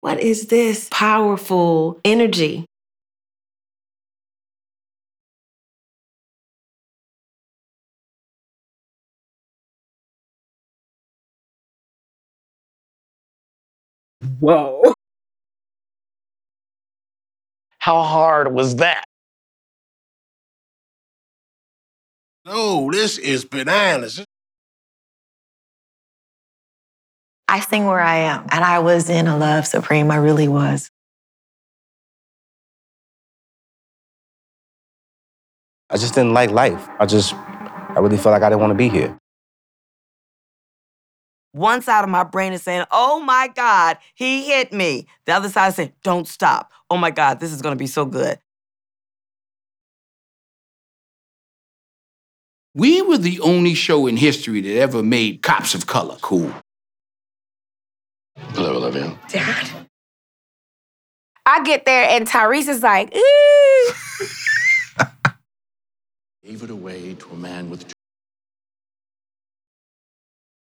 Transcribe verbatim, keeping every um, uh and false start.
what is this powerful energy? Whoa. How hard was that? No, this is bananas. I sing where I am, and I was in a love supreme. I really was. I just didn't like life. I just, I really felt like I didn't want to be here. One side of my brain is saying, oh my God, he hit me. The other side is saying, don't stop. Oh my God, this is gonna be so good. We were the only show in history that ever made cops of color cool. Hello, Olivia. Dad? I get there and Tyrese is like, ooh. Gave it away to a man with